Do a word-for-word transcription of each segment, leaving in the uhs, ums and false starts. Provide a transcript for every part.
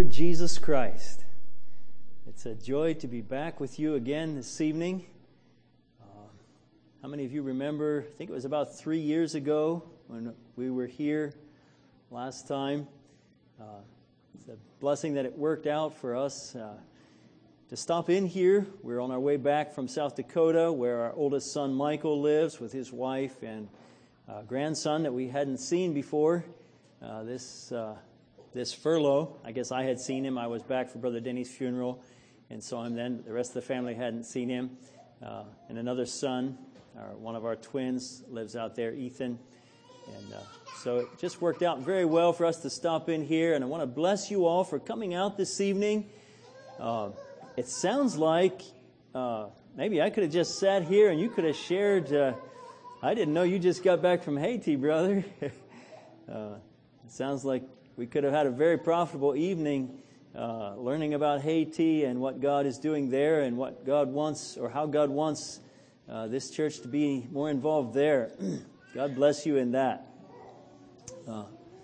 Lord Jesus Christ. It's a joy to be back with you again this evening. Uh, how many of you remember, I think it was about three years ago when we were here last time. Uh, it's a blessing that it worked out for us uh, to stop in here. We're on our way back from South Dakota, where our oldest son Michael lives with his wife and uh, grandson that we hadn't seen before. Uh, this uh, this furlough, I guess I had seen him. I was back for Brother Denny's funeral and saw him then. The rest of the family hadn't seen him. Uh, and another son, our, one of our twins, lives out there, Ethan. And uh, so it just worked out very well for us to stop in here. And I want to bless you all for coming out this evening. Uh, it sounds like uh, maybe I could have just sat here and you could have shared. Uh, I didn't know you just got back from Haiti, brother. uh, it sounds like we could have had a very profitable evening uh, learning about Haiti and what God is doing there and what God wants, or how God wants uh, this church to be more involved there. God bless you in that. Uh,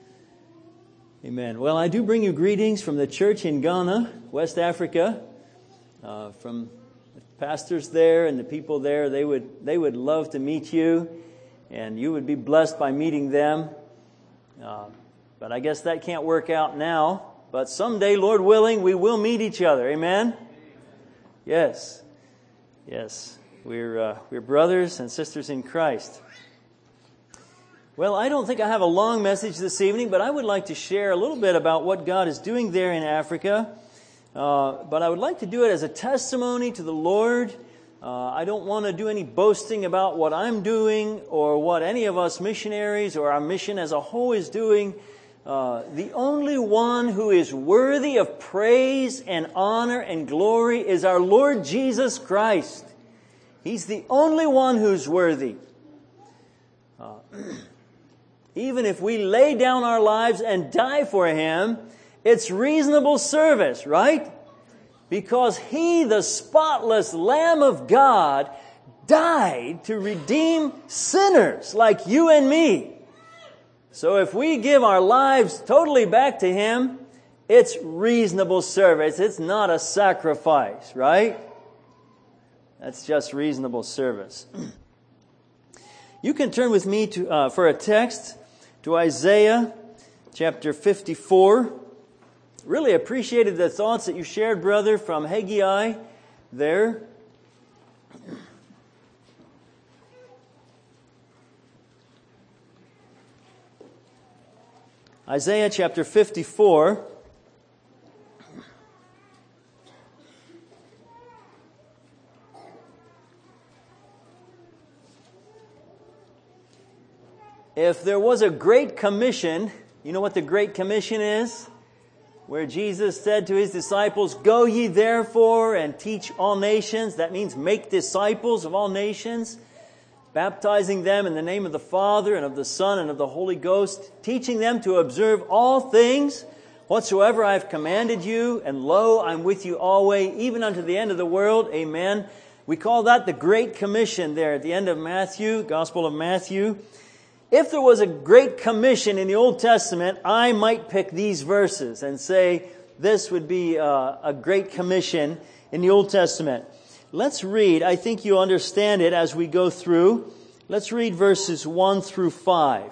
amen. Well, I do bring you greetings from the church in Ghana, West Africa, uh, from the pastors there and the people there. They would they would love to meet you, and you would be blessed by meeting them. Uh, But I guess that can't work out now. But someday, Lord willing, we will meet each other. Amen? Yes. Yes. We're uh, we're brothers and sisters in Christ. Well, I don't think I have a long message this evening, but I would like to share a little bit about what God is doing there in Africa. Uh, but I would like to do it as a testimony to the Lord. Uh, I don't want to do any boasting about what I'm doing or what any of us missionaries or our mission as a whole is doing. Uh, the only one who is worthy of praise and honor and glory is our Lord Jesus Christ. He's the only one who's worthy. Uh, even if we lay down our lives and die for Him, it's reasonable service, right? Because He, the spotless Lamb of God, died to redeem sinners like you and me. So if we give our lives totally back to Him, it's reasonable service. It's not a sacrifice, right? That's just reasonable service. You can turn with me to uh, for a text to Isaiah chapter fifty-four. Really appreciated the thoughts that you shared, brother, from Haggai there. Isaiah chapter fifty-four. If there was a Great Commission, you know what the Great Commission is? Where Jesus said to His disciples, "Go ye therefore and teach all nations." That means make disciples of all nations, baptizing them in the name of the Father and of the Son and of the Holy Ghost, teaching them to observe all things whatsoever I have commanded you, and lo, I'm with you always, even unto the end of the world. Amen. We call that the Great Commission there at the end of Matthew, Gospel of Matthew. If there was a Great Commission in the Old Testament, I might pick these verses and say this would be a, a Great Commission in the Old Testament. Let's read. I think you understand it as we go through. Let's read verses one through five.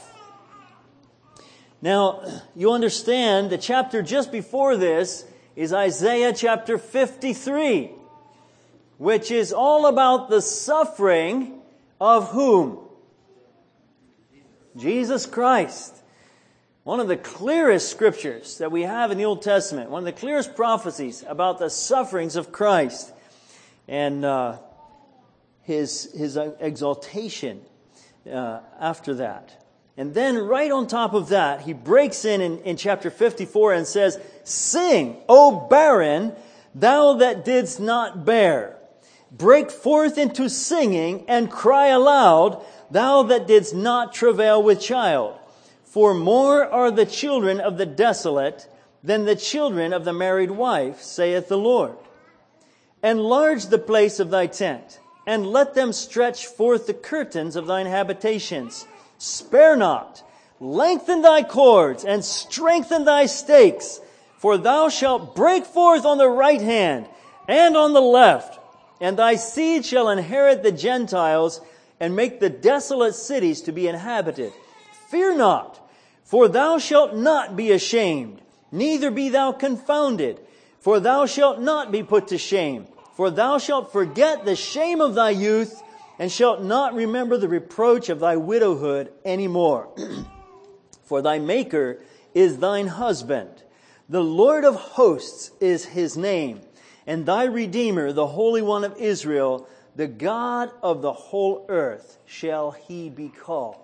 Now, you understand the chapter just before this is Isaiah chapter fifty-three, which is all about the suffering of whom? Jesus Christ. One of the clearest scriptures that we have in the Old Testament, one of the clearest prophecies about the sufferings of Christ and uh, his his exaltation uh, after that. And then right on top of that, he breaks in, in in chapter fifty-four and says, "Sing, O barren, thou that didst not bear. Break forth into singing and cry aloud, thou that didst not travail with child. For more are the children of the desolate than the children of the married wife, saith the Lord. Enlarge the place of thy tent, and let them stretch forth the curtains of thine habitations. Spare not, lengthen thy cords, and strengthen thy stakes. For thou shalt break forth on the right hand and on the left, and thy seed shall inherit the Gentiles and make the desolate cities to be inhabited. Fear not, for thou shalt not be ashamed, neither be thou confounded, for thou shalt not be put to shame. For thou shalt forget the shame of thy youth, and shalt not remember the reproach of thy widowhood any more. For thy Maker is thine husband. The Lord of hosts is his name, and thy Redeemer, the Holy One of Israel, the God of the whole earth, shall he be called.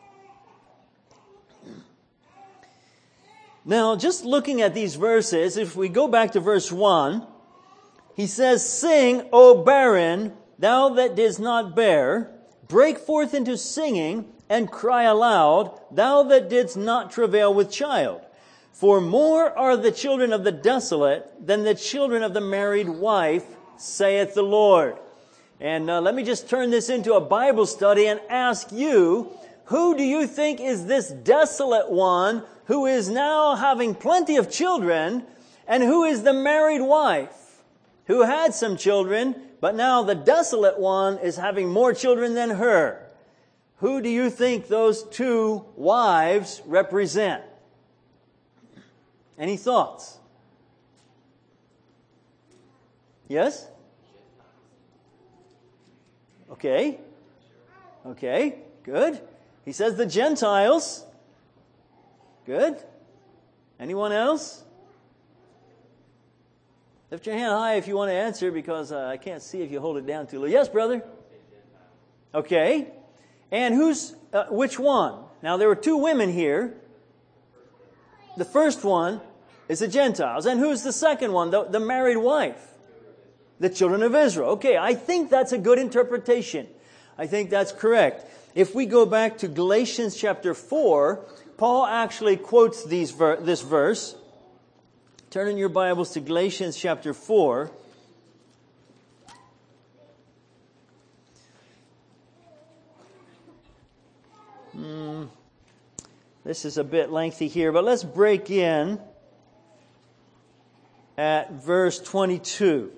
Now, just looking at these verses, if we go back to verse one, he says, Sing, O barren, thou that didst not bear, break forth into singing, and cry aloud, thou that didst not travail with child. For more are the children of the desolate than the children of the married wife, saith the Lord. And uh, let me just turn this into a Bible study and ask you, who do you think is this desolate one who is now having plenty of children, and who is the married wife who had some children, but now the desolate one is having more children than her? Who do you think those two wives represent? Any thoughts? Yes? Okay. Okay, good. He says the Gentiles. Good. Anyone else? Lift your hand high if you want to answer, because uh, I can't see if you hold it down too low. Yes, brother? Okay. And who's, uh, which one? Now, there were two women here. The first one is the Gentiles. And who's the second one? The, the married wife. The children of Israel. Okay, I think that's a good interpretation. I think that's correct. If we go back to Galatians chapter four, Paul actually quotes these ver- this verse. Turn in your Bibles to Galatians chapter four. Hmm. This is a bit lengthy here, but let's break in at verse twenty-two.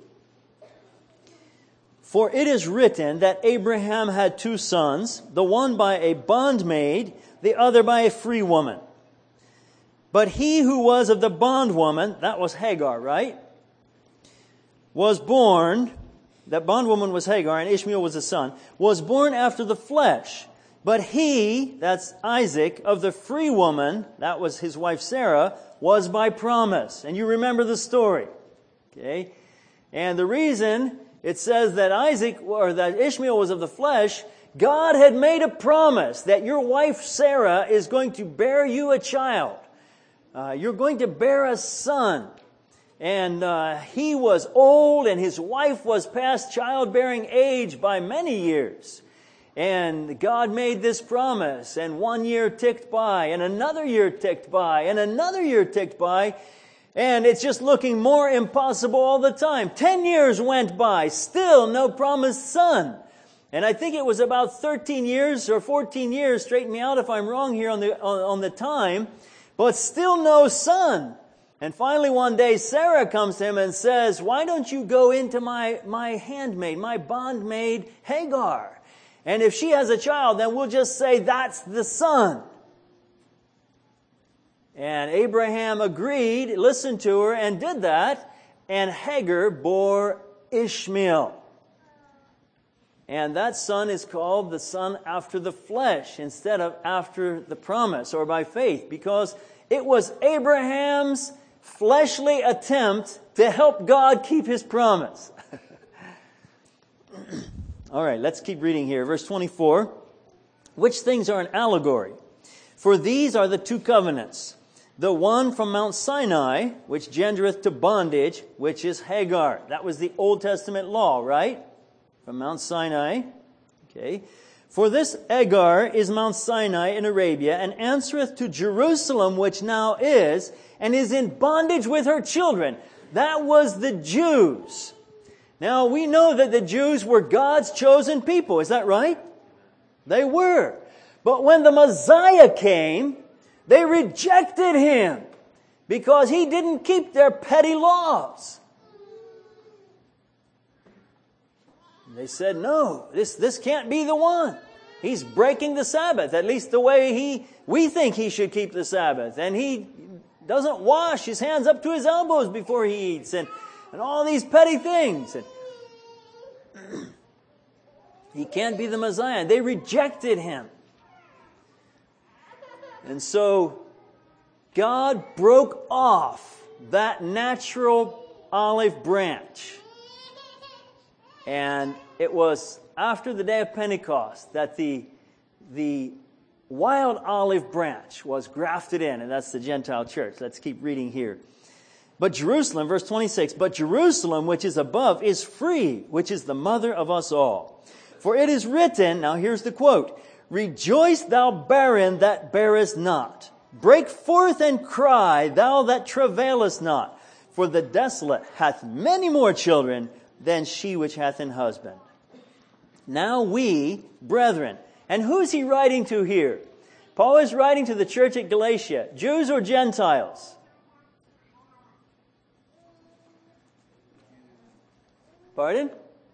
For it is written that Abraham had two sons, the one by a bondmaid, the other by a free woman. But he who was of the bondwoman, that was Hagar, right? Was born, that bondwoman was Hagar, and Ishmael was the son, was born after the flesh. But he, that's Isaac, of the free woman, that was his wife Sarah, was by promise. And you remember the story. Okay? And the reason it says that Isaac, or that Ishmael was of the flesh, God had made a promise that your wife Sarah is going to bear you a child. Uh, you're going to bear a son. And uh, he was old, and his wife was past childbearing age by many years. And God made this promise, and one year ticked by, and another year ticked by, and another year ticked by, and it's just looking more impossible all the time. Ten years went by, still no promised son. And I think it was about thirteen years or fourteen years, straighten me out if I'm wrong here on the on, on the time, but still no son. And finally one day Sarah comes to him and says, why don't you go into my, my handmaid, my bondmaid Hagar? And if she has a child, then we'll just say that's the son. And Abraham agreed, listened to her, and did that. And Hagar bore Ishmael. And that son is called the son after the flesh instead of after the promise or by faith, because it was Abraham's fleshly attempt to help God keep his promise. All right, let's keep reading here. Verse twenty-four. Which things are an allegory? For these are the two covenants. The one from Mount Sinai, which gendereth to bondage, which is Hagar. That was the Old Testament law, right? From Mount Sinai. Okay. For this Hagar is Mount Sinai in Arabia, and answereth to Jerusalem, which now is, and is in bondage with her children. That was the Jews. Now, we know that the Jews were God's chosen people. Is that right? They were. But when the Messiah came, they rejected him. because he didn't keep their petty laws. They said, no, this, this can't be the one. He's breaking the Sabbath, at least the way he we think he should keep the Sabbath. And he doesn't wash his hands up to his elbows before he eats, and, and all these petty things. And he can't be the Messiah. They rejected him. And so God broke off that natural olive branch. And it was after the day of Pentecost that the, the wild olive branch was grafted in, and that's the Gentile church. Let's keep reading here. But Jerusalem, verse twenty-six, but Jerusalem, which is above, is free, which is the mother of us all. For it is written, now here's the quote, rejoice, thou barren that bearest not. Break forth and cry, thou that travailest not. For the desolate hath many more children than she which hath an husband. Now we, brethren, and who's he writing to here? Paul is writing to the church at Galatia, Jews or Gentiles? Pardon?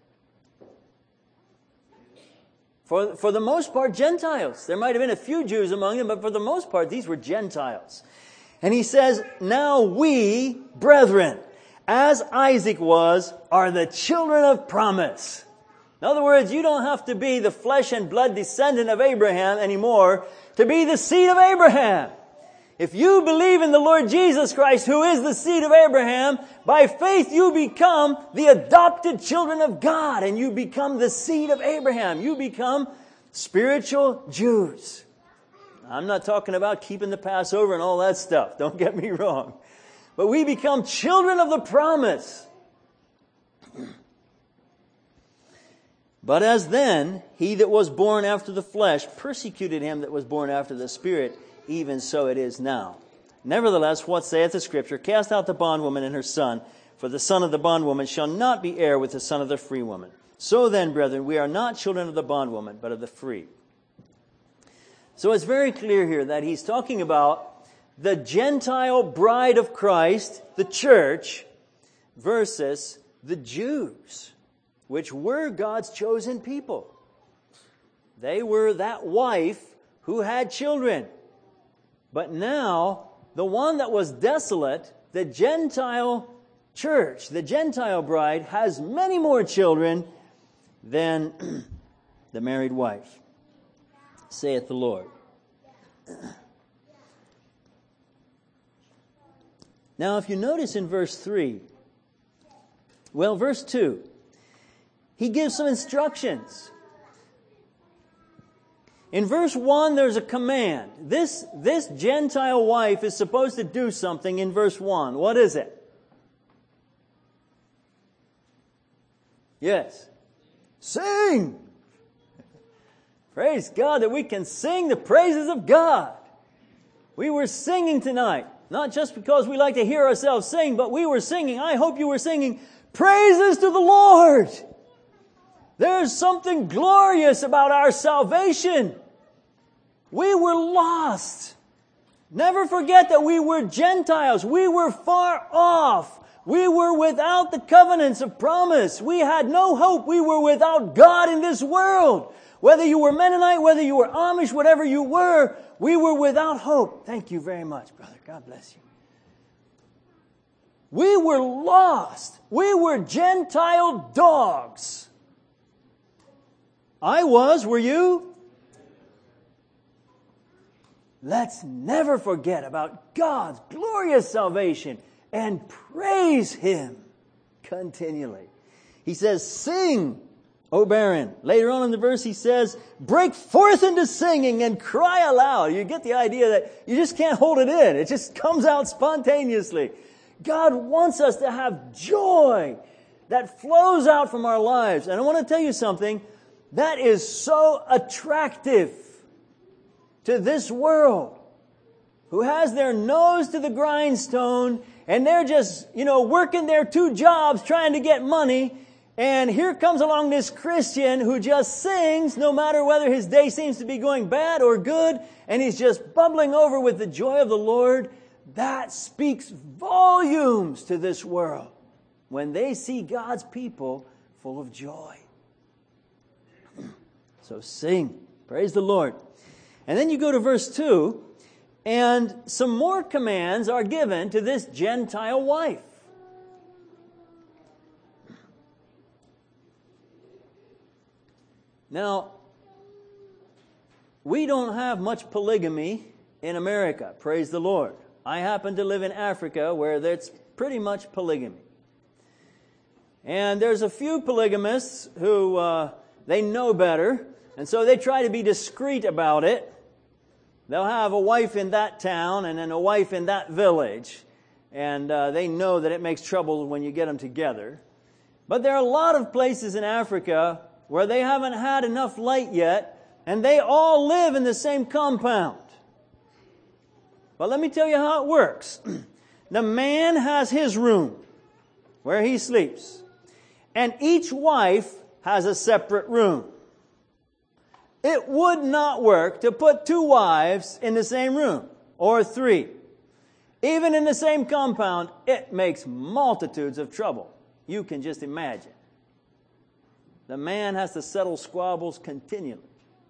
For, for the most part, Gentiles. There might have been a few Jews among them, but for the most part, these were Gentiles. And he says, now we, brethren, as Isaac was, are the children of promise. In other words, you don't have to be the flesh and blood descendant of Abraham anymore to be the seed of Abraham. If you believe in the Lord Jesus Christ, who is the seed of Abraham, by faith you become the adopted children of God, and you become the seed of Abraham. You become spiritual Jews. I'm not talking about keeping the Passover and all that stuff. Don't get me wrong. But we become children of the promise. But as then, he that was born after the flesh persecuted him that was born after the Spirit, even so it is now. Nevertheless, what saith the Scripture? Cast out the bondwoman and her son, for the son of the bondwoman shall not be heir with the son of the free woman. So then, brethren, we are not children of the bondwoman, but of the free. So it's very clear here that he's talking about the Gentile bride of Christ, the church, versus the Jews, which were God's chosen people. They were that wife who had children. But now, the one that was desolate, the Gentile church, the Gentile bride, has many more children than the married wife, saith the Lord. Now, if you notice in verse three, well, verse two, he gives some instructions. In verse one, there's a command. This, this Gentile wife is supposed to do something in verse one. What is it? Yes. Sing! Praise God that we can sing the praises of God. We were singing tonight. Not just because we like to hear ourselves sing, but we were singing. I hope you were singing praises to the Lord. There's something glorious about our salvation. We were lost. Never forget that we were Gentiles. We were far off. We were without the covenants of promise. We had no hope. We were without God in this world. Whether you were Mennonite, whether you were Amish, whatever you were, we were without hope. Thank you very much, brother. God bless you. We were lost. We were Gentile dogs. I was, were you? Let's never forget about God's glorious salvation and praise Him continually. He says, sing, O barren. Later on in the verse he says, break forth into singing and cry aloud. You get the idea that you just can't hold it in. It just comes out spontaneously. God wants us to have joy that flows out from our lives. And I want to tell you something. That is so attractive to this world, who has their nose to the grindstone and they're just, you know, working their two jobs trying to get money. And here comes along this Christian who just sings no matter whether his day seems to be going bad or good, and he's just bubbling over with the joy of the Lord. That speaks volumes to this world when they see God's people full of joy. So sing. Praise the Lord. And then you go to verse two, and some more commands are given to this Gentile wife. Now, we don't have much polygamy in America. Praise the Lord. I happen to live in Africa where there's pretty much polygamy. And there's a few polygamists who, uh, they know better, and so they try to be discreet about it. They'll have a wife in that town and then a wife in that village, and uh, they know that it makes trouble when you get them together. But there are a lot of places in Africa where they haven't had enough light yet, and they all live in the same compound. But let me tell you how it works. The man has his room where he sleeps, and each wife has a separate room. It would not work to put two wives in the same room, or three. Even in the same compound, it makes multitudes of trouble. You can just imagine. The man has to settle squabbles continually.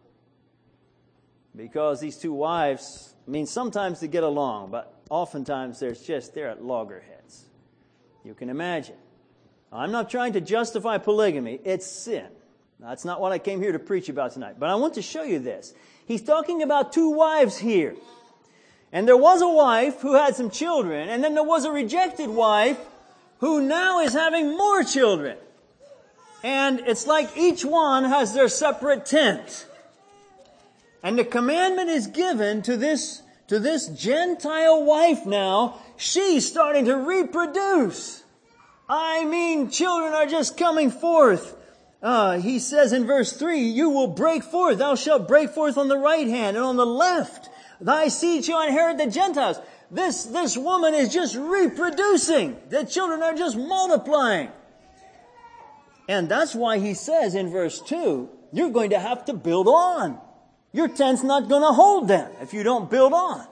Because these two wives, I mean, sometimes they get along, but oftentimes there's just, they're at loggerheads. You can imagine. I'm not trying to justify polygamy. It's sin. That's not what I came here to preach about tonight. But I want to show you this. He's talking about two wives here. And there was a wife who had some children, and then there was a rejected wife who now is having more children. And it's like each one has their separate tent. And the commandment is given to this, to this Gentile wife now. She's starting to reproduce. I mean, children are just coming forth. Uh, he says in verse three, you will break forth. Thou shalt break forth on the right hand and on the left. Thy seed shall inherit the Gentiles. This, this woman is just reproducing. The children are just multiplying. And that's why he says in verse two, you're going to have to build on. Your tent's not going to hold them if you don't build on.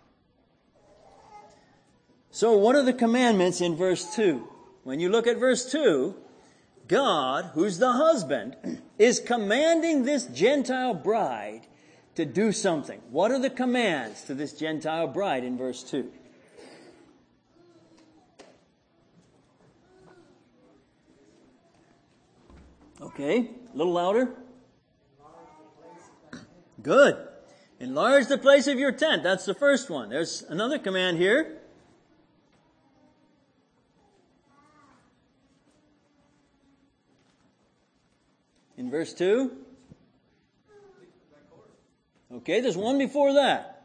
So what are the commandments in verse two? When you look at verse two, God, who's the husband, is commanding this Gentile bride to do something. What are the commands to this Gentile bride in verse two? Okay, a little louder. Good. Enlarge the place of your tent. That's the first one. There's another command here. In verse two. Okay, there's one before that.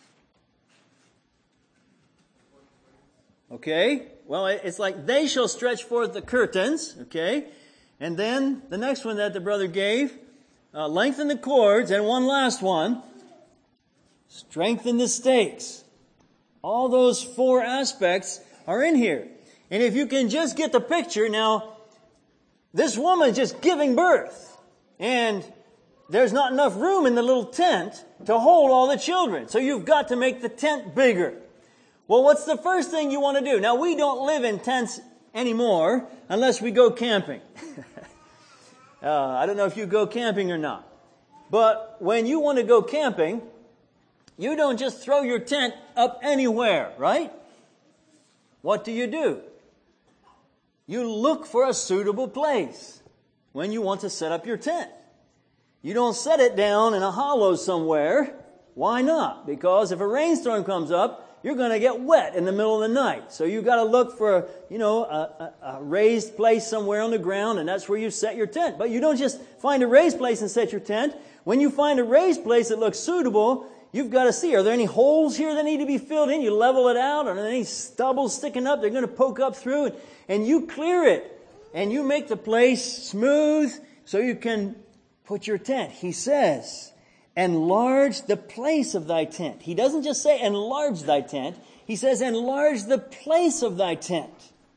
Okay, well, it's like they shall stretch forth the curtains. Okay, and then the next one that the brother gave, uh, lengthen the cords, and one last one, strengthen the stakes. All those four aspects are in here. And if you can just get the picture, now, this woman is just giving birth. And there's not enough room in the little tent to hold all the children. So you've got to make the tent bigger. Well, what's the first thing you want to do? Now, we don't live in tents anymore unless we go camping. uh, I don't know if you go camping or not. But when you want to go camping, you don't just throw your tent up anywhere, right? What do you do? You look for a suitable place when you want to set up your tent. You don't set it down in a hollow somewhere. Why not? Because if a rainstorm comes up, you're going to get wet in the middle of the night. So you've got to look for, you know, a, a, a raised place somewhere on the ground, and that's where you set your tent. But you don't just find a raised place and set your tent. When you find a raised place that looks suitable, you've got to see, are there any holes here that need to be filled in? You level it out. Are there any stubble sticking up? They're going to poke up through it. And you clear it. And you make the place smooth so you can put your tent. He says, enlarge the place of thy tent. He doesn't just say enlarge thy tent. He says enlarge the place of thy tent.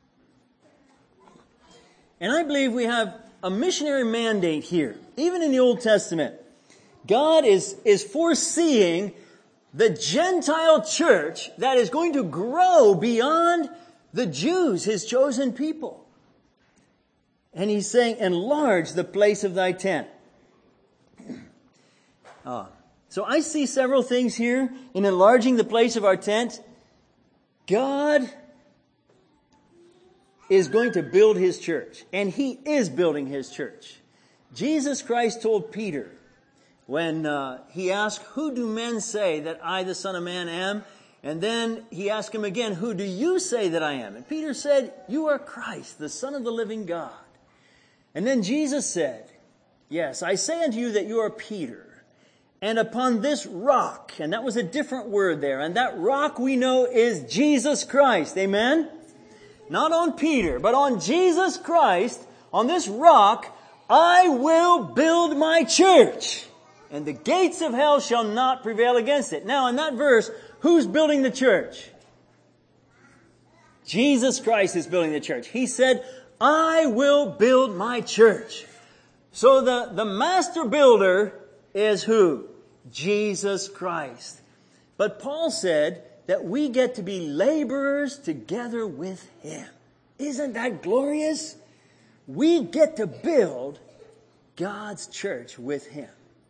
And I believe we have a missionary mandate here. Even in the Old Testament, God is, is foreseeing the Gentile church that is going to grow beyond the Jews, His chosen people. And He's saying, enlarge the place of thy tent. Uh, so I see several things here in enlarging the place of our tent. God is going to build His church, and He is building His church. Jesus Christ told Peter, when uh, He asked, who do men say that I, the Son of Man, am? And then He asked him again, who do you say that I am? And Peter said, you are Christ, the Son of the living God. And then Jesus said, yes, I say unto you that you are Peter, and upon this rock, and that was a different word there, and that rock we know is Jesus Christ. Amen? Not on Peter, but on Jesus Christ, on this rock, I will build my church, and the gates of hell shall not prevail against it. Now, in that verse, who's building the church? Jesus Christ is building the church. He said, I will build my church. So the, the master builder is who? Jesus Christ. But Paul said that we get to be laborers together with Him. Isn't that glorious? We get to build God's church with Him.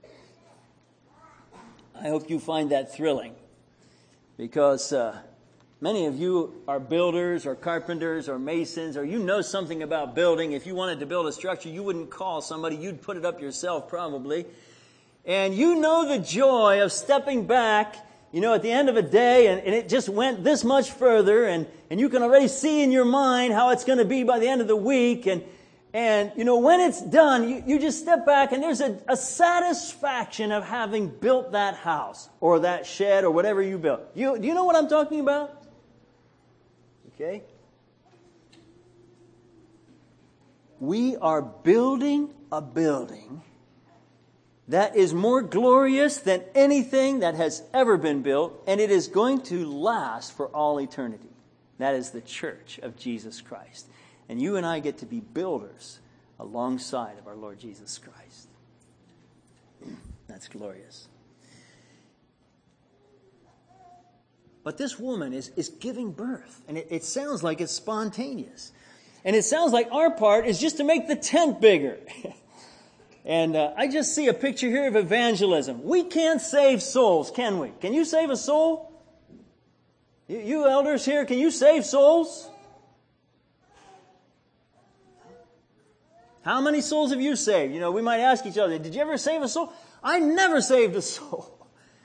I hope you find that thrilling, because uh, many of you are builders or carpenters or masons, or you know something about building. If you wanted to build a structure, you wouldn't call somebody. You'd put it up yourself probably. And you know the joy of stepping back, you know, at the end of a day, and, and it just went this much further, and, and you can already see in your mind how it's going to be by the end of the week. And, and you know, when it's done, you, you just step back, and there's a, a satisfaction of having built that house or that shed or whatever you built. You, do you know what I'm talking about? Okay. We are building a building that is more glorious than anything that has ever been built, and it is going to last for all eternity. That is the church of Jesus Christ. And you and I get to be builders alongside of our Lord Jesus Christ. That's glorious. But this woman is, is giving birth, and it, it sounds like it's spontaneous. And it sounds like our part is just to make the tent bigger. And uh, I just see a picture here of evangelism. We can't save souls, can we? Can you save a soul? You, you elders here, can you save souls? How many souls have you saved? You know, we might ask each other, did you ever save a soul? I never saved a soul.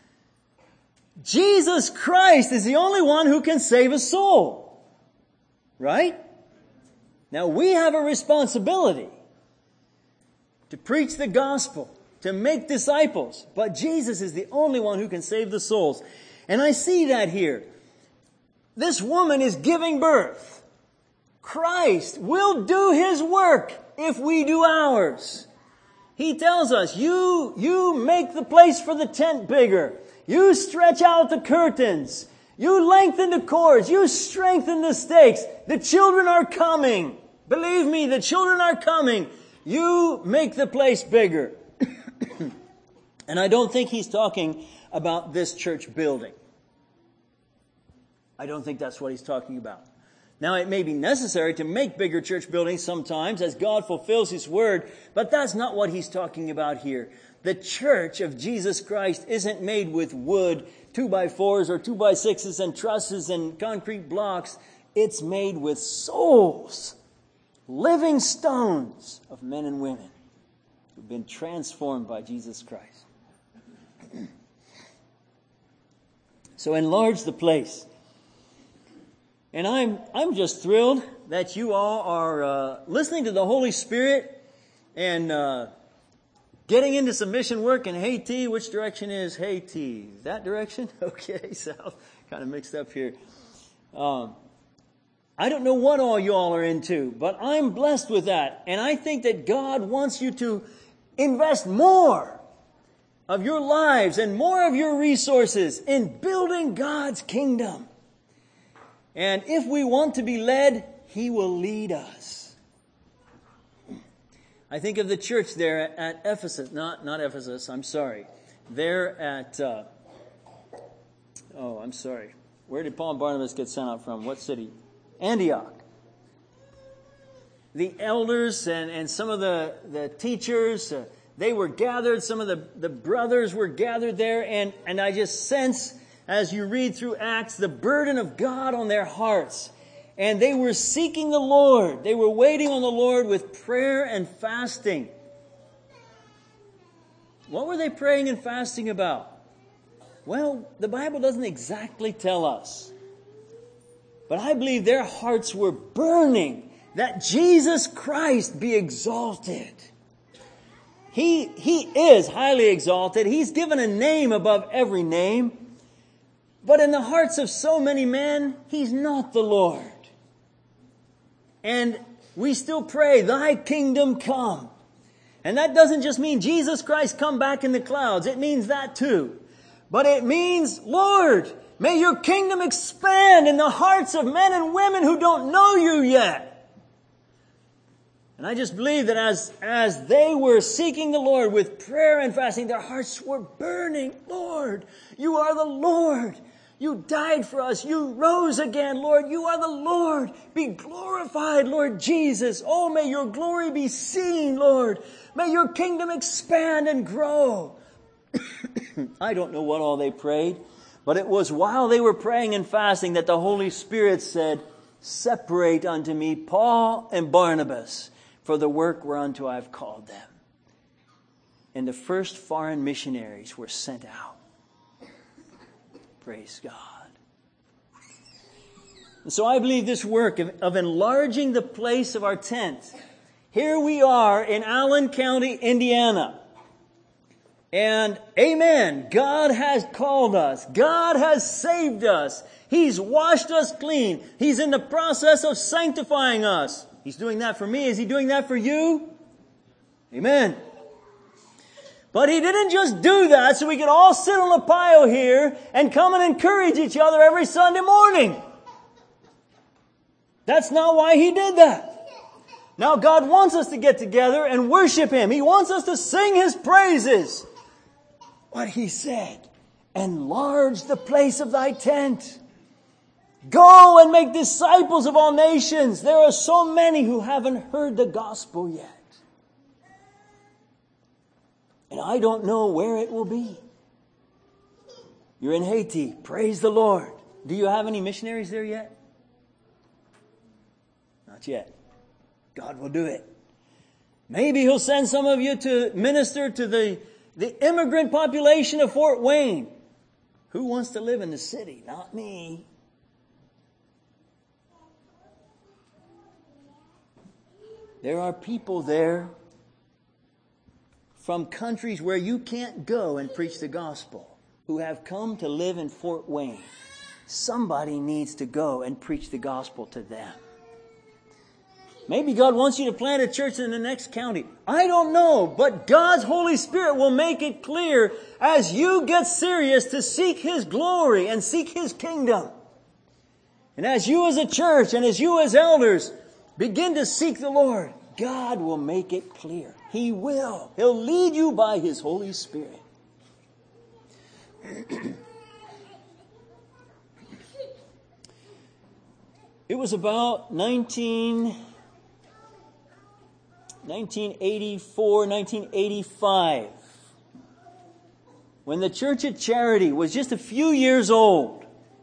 Jesus Christ is the only one who can save a soul. Right? Now we have a responsibility to preach the gospel, to make disciples. But Jesus is the only one who can save the souls. And I see that here. This woman is giving birth. Christ will do His work if we do ours. He tells us, you, you make the place for the tent bigger. You stretch out the curtains. You lengthen the cords. You strengthen the stakes. The children are coming. Believe me, the children are coming. You make the place bigger. And I don't think He's talking about this church building. I don't think that's what He's talking about. Now, it may be necessary to make bigger church buildings sometimes as God fulfills His word, but that's not what He's talking about here. The church of Jesus Christ isn't made with wood, two by fours or two by sixes and trusses and concrete blocks. It's made with souls, living stones of men and women who've been transformed by Jesus Christ. So enlarge the place. And I'm I'm just thrilled that you all are uh, listening to the Holy Spirit and uh, getting into some mission work in Haiti. Which direction is Haiti? That direction? Okay, south. Kind of mixed up here. Um, I don't know what all you all are into, but I'm blessed with that. And I think that God wants you to invest more of your lives and more of your resources in building God's kingdom. And if we want to be led, He will lead us. I think of the church there at Ephesus, not not Ephesus, I'm sorry. There at uh, oh, I'm sorry. Where did Paul and Barnabas get sent out from? What city? Antioch. The elders and, and some of the, the teachers, uh, they were gathered. Some of the, the brothers were gathered there. And, and I just sense, as you read through Acts, the burden of God on their hearts. And they were seeking the Lord. They were waiting on the Lord with prayer and fasting. What were they praying and fasting about? Well, the Bible doesn't exactly tell us. But I believe their hearts were burning that Jesus Christ be exalted. He, he is highly exalted. He's given a name above every name. But in the hearts of so many men, He's not the Lord. And we still pray, Thy kingdom come. And that doesn't just mean Jesus Christ come back in the clouds. It means that too. But it means, Lord, may Your kingdom expand in the hearts of men and women who don't know You yet. And I just believe that as, as they were seeking the Lord with prayer and fasting, their hearts were burning. Lord, You are the Lord. You died for us. You rose again, Lord. You are the Lord. Be glorified, Lord Jesus. Oh, may Your glory be seen, Lord. May Your kingdom expand and grow. I don't know what all they prayed, but it was while they were praying and fasting that the Holy Spirit said, Separate unto me Paul and Barnabas for the work whereunto I have called them. And the first foreign missionaries were sent out. Praise God. And so I believe this work of, of enlarging the place of our tent. Here we are in Allen County, Indiana. And amen, God has called us. God has saved us. He's washed us clean. He's in the process of sanctifying us. He's doing that for me. Is He doing that for you? Amen. But He didn't just do that so we could all sit on a pile here and come and encourage each other every Sunday morning. That's not why He did that. Now God wants us to get together and worship Him. He wants us to sing His praises. But He said, enlarge the place of thy tent. Go and make disciples of all nations. There are so many who haven't heard the gospel yet. And I don't know where it will be. You're in Haiti. Praise the Lord. Do you have any missionaries there yet? Not yet. God will do it. Maybe He'll send some of you to minister to the, the immigrant population of Fort Wayne. Who wants to live in the city? Not me. There are people there from countries where you can't go and preach the gospel who have come to live in Fort Wayne. Somebody needs to go and preach the gospel to them. Maybe God wants you to plant a church in the next county. I don't know, but God's Holy Spirit will make it clear as you get serious to seek His glory and seek His kingdom. And as you as a church and as you as elders begin to seek the Lord, God will make it clear. He will. He'll lead you by His Holy Spirit. It was about nineteen, nineteen eighty-four, nineteen eighty-five when the Church of Charity was just a few years old,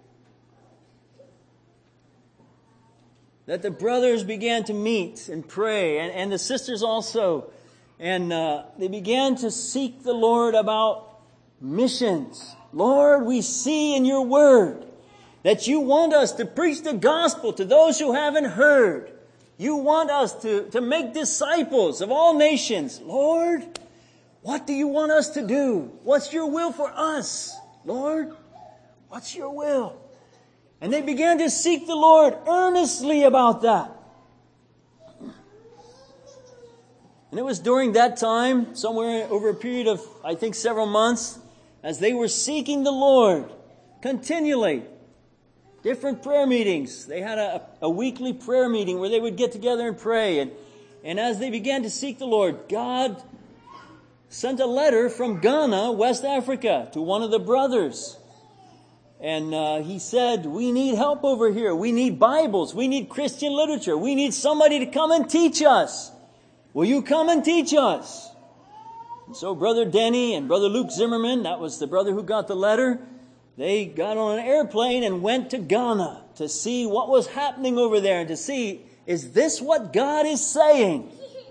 that the brothers began to meet and pray, and, and the sisters also. And uh, they began to seek the Lord about missions. Lord, we see in Your Word that You want us to preach the gospel to those who haven't heard. You want us to, to make disciples of all nations. Lord, what do You want us to do? What's Your will for us? Lord, what's Your will? And they began to seek the Lord earnestly about that. And it was during that time, somewhere over a period of, I think, several months, as they were seeking the Lord continually. Different prayer meetings. They had a, a weekly prayer meeting where they would get together and pray. And, and as they began to seek the Lord, God sent a letter from Ghana, West Africa, to one of the brothers. And uh, he said, we need help over here. We need Bibles. We need Christian literature. We need somebody to come and teach us. Will you come and teach us? And so Brother Denny and Brother Luke Zimmerman, that was the brother who got the letter, they got on an airplane and went to Ghana to see what was happening over there and to see, is this what God is saying?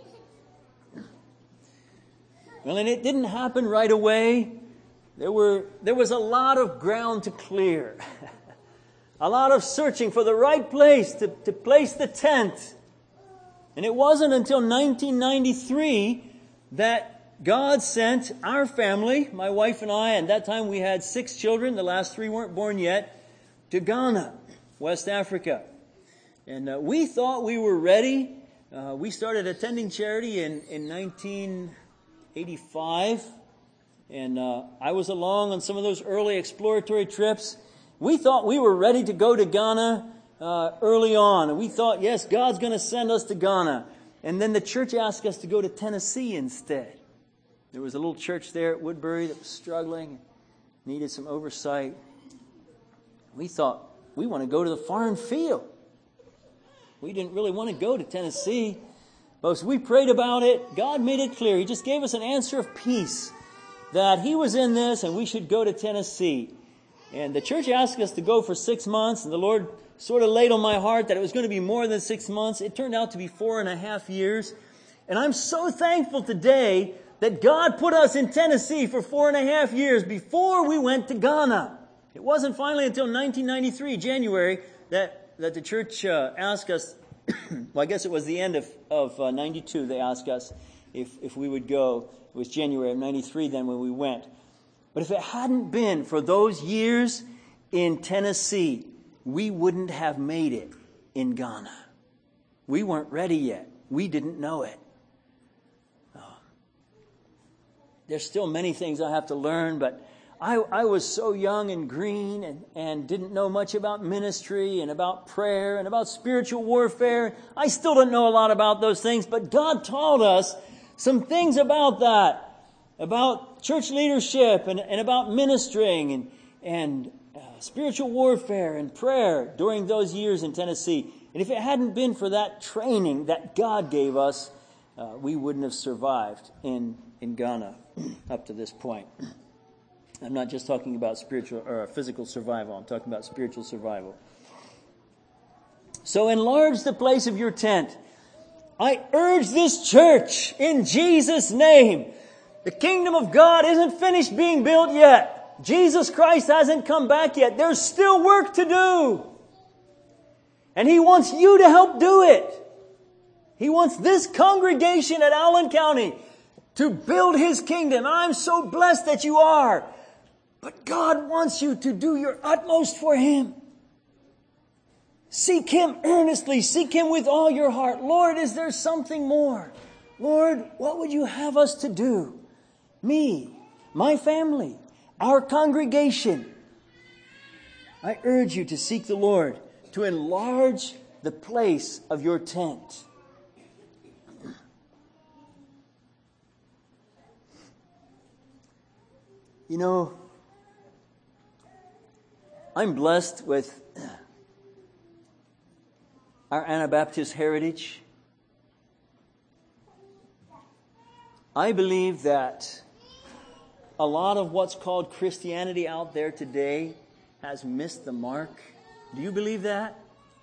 Well, and it didn't happen right away. There were, there was a lot of ground to clear. A lot of searching for the right place to, to place the tent. And it wasn't until nineteen ninety-three that God sent our family, my wife and I, and that time we had six children, the last three weren't born yet, to Ghana, West Africa. And uh, we thought we were ready. Uh, we started attending charity in, in nineteen eighty-five. And uh, I was along on some of those early exploratory trips. We thought we were ready to go to Ghana uh, early on. And we thought, yes, God's going to send us to Ghana. And then the church asked us to go to Tennessee instead. There was a little church there at Woodbury that was struggling, needed some oversight. We thought, we want to go to the foreign field. We didn't really want to go to Tennessee. But as we prayed about it, God made it clear. He just gave us an answer of peace that He was in this and we should go to Tennessee. And the church asked us to go for six months, and the Lord sort of laid on my heart that it was going to be more than six months. It turned out to be four and a half years. And I'm so thankful today that God put us in Tennessee for four and a half years before we went to Ghana. It wasn't finally until nineteen ninety-three, January, that, that the church uh, asked us, well, I guess it was the end of, of uh, ninety-two, they asked us if, if we would go. It was January of ninety-three then when we went. But if it hadn't been for those years in Tennessee, we wouldn't have made it in Ghana. We weren't ready yet. We didn't know it. Oh. There's still many things I have to learn, but I, I was so young and green and, and didn't know much about ministry and about prayer and about spiritual warfare. I still don't know a lot about those things, but God taught us some things about that. About church leadership and, and about ministering and, and uh, spiritual warfare and prayer during those years in Tennessee. And if it hadn't been for that training that God gave us, uh, we wouldn't have survived in, in Ghana up to this point. I'm not just talking about spiritual or physical survival. I'm talking about spiritual survival. So enlarge the place of your tent. I urge this church in Jesus' name. The kingdom of God isn't finished being built yet. Jesus Christ hasn't come back yet. There's still work to do. And He wants you to help do it. He wants this congregation at Allen County to build His kingdom. I'm so blessed that you are. But God wants you to do your utmost for Him. Seek Him earnestly. Seek Him with all your heart. Lord, is there something more? Lord, what would you have us to do? Me, my family, our congregation. I urge you to seek the Lord, to enlarge the place of your tent. You know, I'm blessed with our Anabaptist heritage. I believe that a lot of what's called Christianity out there today has missed the mark. Do you believe that?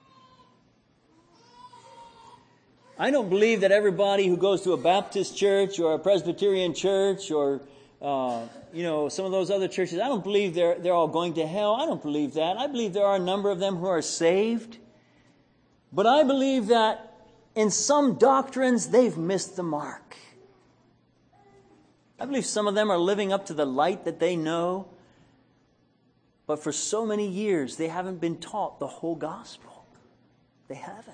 I don't believe that everybody who goes to a Baptist church or a Presbyterian church or, uh, you know, some of those other churches, I don't believe they're, they're all going to hell. I don't believe that. I believe there are a number of them who are saved. But I believe that in some doctrines, they've missed the mark. I believe some of them are living up to the light that they know. But for so many years, they haven't been taught the whole gospel. They haven't.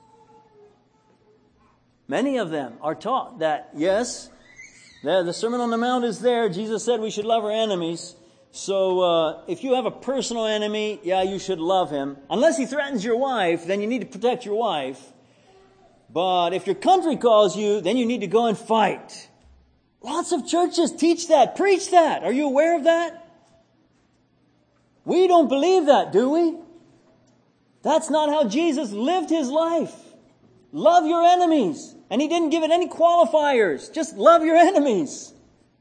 Many of them are taught that, yes, the, the Sermon on the Mount is there. Jesus said we should love our enemies. So uh, if you have a personal enemy, yeah, you should love him. Unless he threatens your wife, then you need to protect your wife. But if your country calls you, then you need to go and fight. Lots of churches teach that, preach that. Are you aware of that? We don't believe that, do we? That's not how Jesus lived his life. Love your enemies. And he didn't give it any qualifiers. Just love your enemies.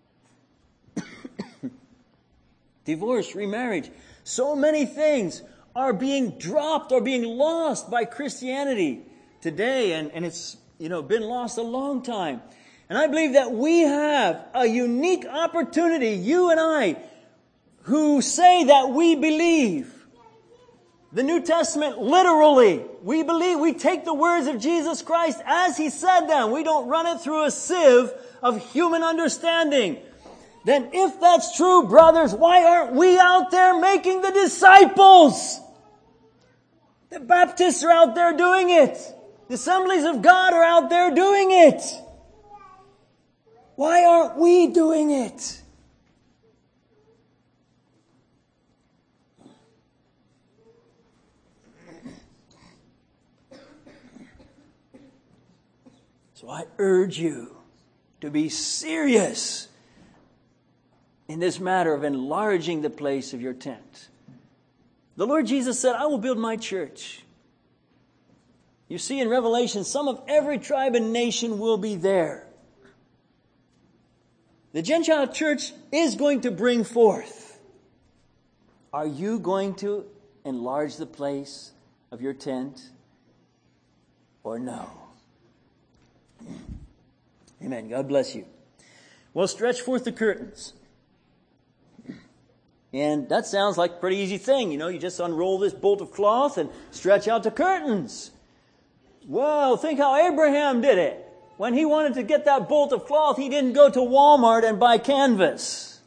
Divorce, remarriage. So many things are being dropped or being lost by Christianity today. And, and it's, you know, been lost a long time. And I believe that we have a unique opportunity, you and I, who say that we believe the New Testament literally. We believe, we take the words of Jesus Christ as he said them. We don't run it through a sieve of human understanding. Then if that's true, brothers, why aren't we out there making the disciples? The Baptists are out there doing it. The Assemblies of God are out there doing it. Why aren't we doing it? So I urge you to be serious in this matter of enlarging the place of your tent. The Lord Jesus said, I will build my church. You see in Revelation, some of every tribe and nation will be there. The Gentile church is going to bring forth. Are you going to enlarge the place of your tent or no? Amen. God bless you. Well, stretch forth the curtains. And that sounds like a pretty easy thing. You know, you just unroll this bolt of cloth and stretch out the curtains. Well, think how Abraham did it. When he wanted to get that bolt of cloth, he didn't go to Walmart and buy canvas.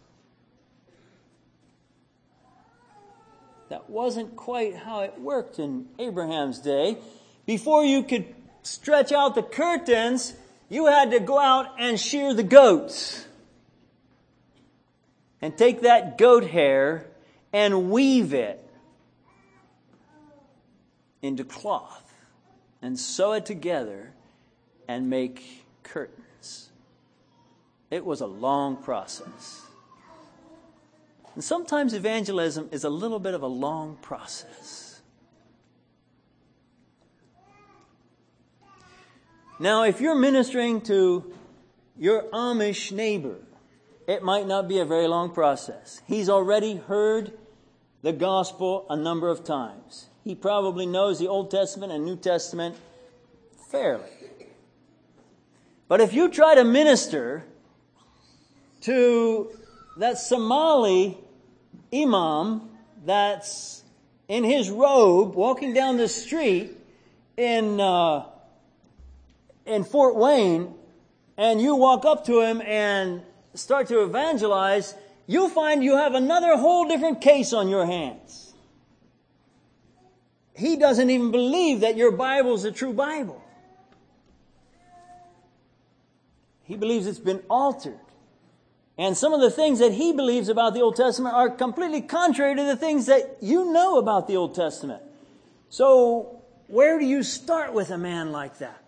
That wasn't quite how it worked in Abraham's day. Before you could stretch out the curtains, you had to go out and shear the goats. And take that goat hair and weave it into cloth. And sew it together and make curtains. It was a long process. And sometimes evangelism is a little bit of a long process. Now, if you're ministering to your Amish neighbor, it might not be a very long process. He's already heard the gospel a number of times. He probably knows the Old Testament and New Testament fairly. But if you try to minister to that Somali imam that's in his robe walking down the street in uh, in Fort Wayne, and you walk up to him and start to evangelize, you'll find you have another whole different case on your hands. He doesn't even believe that your Bible is a true Bible. He believes it's been altered. And some of the things that he believes about the Old Testament are completely contrary to the things that you know about the Old Testament. So, where do you start with a man like that?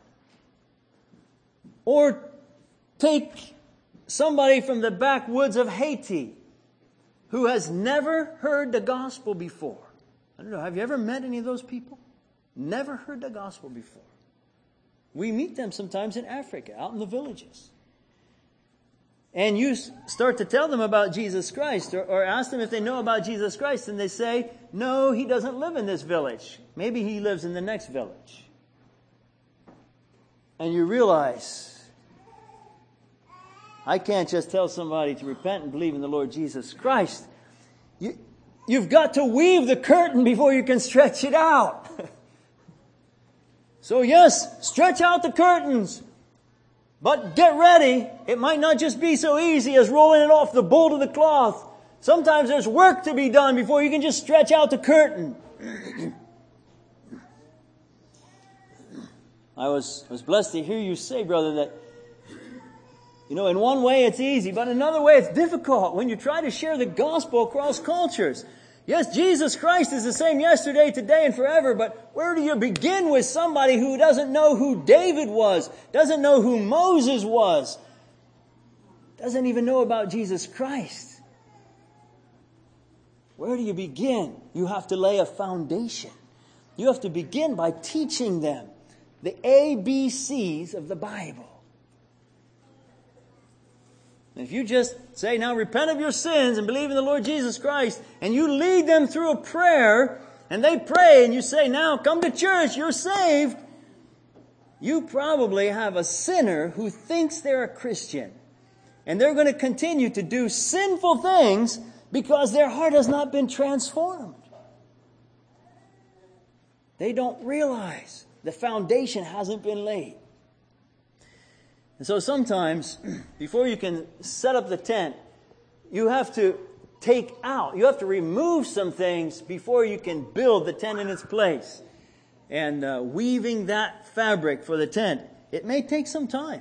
Or take somebody from the backwoods of Haiti who has never heard the gospel before. I don't know, have you ever met any of those people? Never heard the gospel before. We meet them sometimes in Africa, out in the villages. And you start to tell them about Jesus Christ, or, or ask them if they know about Jesus Christ, and they say, no, he doesn't live in this village. Maybe he lives in the next village. And you realize, I can't just tell somebody to repent and believe in the Lord Jesus Christ. You, you've got to weave the curtain before you can stretch it out. So yes, stretch out the curtains. But get ready. It might not just be so easy as rolling it off the bolt of the cloth. Sometimes there's work to be done before you can just stretch out the curtain. I was, I was blessed to hear you say, brother, that you know, in one way it's easy, but in another way it's difficult when you try to share the gospel across cultures. Yes, Jesus Christ is the same yesterday, today, and forever, but where do you begin with somebody who doesn't know who David was, doesn't know who Moses was, doesn't even know about Jesus Christ? Where do you begin? You have to lay a foundation. You have to begin by teaching them the A B Cs of the Bible. If you just say, now repent of your sins and believe in the Lord Jesus Christ, and you lead them through a prayer, and they pray, and you say, now come to church, you're saved, you probably have a sinner who thinks they're a Christian. And they're going to continue to do sinful things because their heart has not been transformed. They don't realize the foundation hasn't been laid. And so sometimes, before you can set up the tent, you have to take out, you have to remove some things before you can build the tent in its place. And uh, weaving that fabric for the tent, it may take some time.